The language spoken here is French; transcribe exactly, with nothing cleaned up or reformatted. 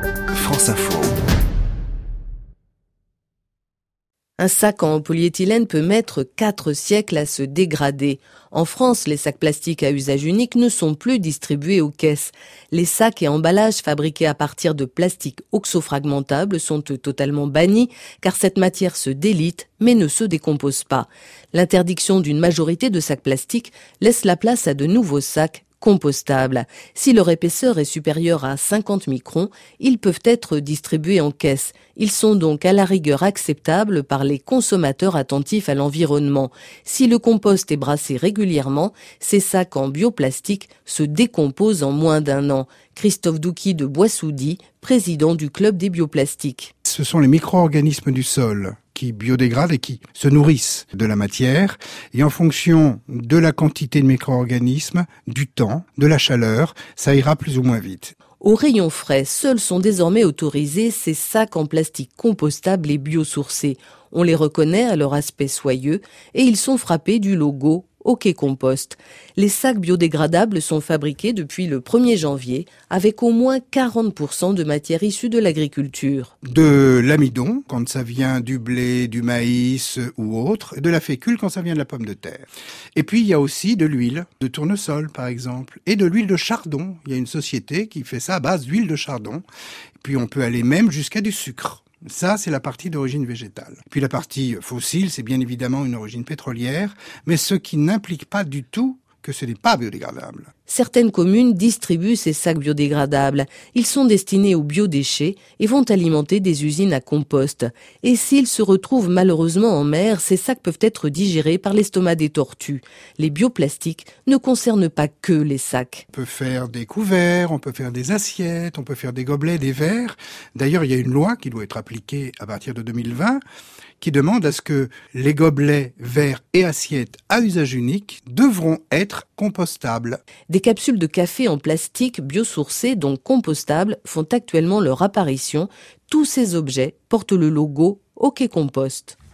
France Info. Un sac en polyéthylène peut mettre quatre siècles à se dégrader. En France, les sacs plastiques à usage unique ne sont plus distribués aux caisses. Les sacs et emballages fabriqués à partir de plastique oxofragmentable sont totalement bannis car cette matière se délite mais ne se décompose pas. L'interdiction d'une majorité de sacs plastiques laisse la place à de nouveaux sacs compostables. Si leur épaisseur est supérieure à cinquante microns, ils peuvent être distribués en caisse. Ils sont donc à la rigueur acceptables par les consommateurs attentifs à l'environnement. Si le compost est brassé régulièrement, ces sacs en bioplastique se décomposent en moins d'un an. Christophe Douki de Boissoudy, président du Club des bioplastiques. Ce sont les micro-organismes du sol qui biodégradent et qui se nourrissent de la matière. Et en fonction de la quantité de micro-organismes, du temps, de la chaleur, ça ira plus ou moins vite. Au rayon frais, seuls sont désormais autorisés ces sacs en plastique compostables et biosourcés. On les reconnaît à leur aspect soyeux et ils sont frappés du logo OK Compost. Les sacs biodégradables sont fabriqués depuis le premier janvier avec au moins quarante pour cent de matière issue de l'agriculture. De l'amidon, quand ça vient du blé, du maïs ou autre, de la fécule quand ça vient de la pomme de terre. Et puis il y a aussi de l'huile de tournesol par exemple, et de l'huile de chardon. Il y a une société qui fait ça à base d'huile de chardon. Et puis on peut aller même jusqu'à du sucre. Ça, c'est la partie d'origine végétale. Puis la partie fossile, c'est bien évidemment une origine pétrolière, mais ce qui n'implique pas du tout que ce n'est pas biodégradable. Certaines communes distribuent ces sacs biodégradables. Ils sont destinés aux biodéchets et vont alimenter des usines à compost. Et s'ils se retrouvent malheureusement en mer, ces sacs peuvent être digérés par l'estomac des tortues. Les bioplastiques ne concernent pas que les sacs. On peut faire des couverts, on peut faire des assiettes, on peut faire des gobelets, des verres. D'ailleurs, il y a une loi qui doit être appliquée à partir de deux mille vingt qui demande à ce que les gobelets, verres et assiettes à usage unique devront être compostables. Des capsules de café en plastique biosourcées, donc compostables, font actuellement leur apparition. Tous ces objets portent le logo OK Compost.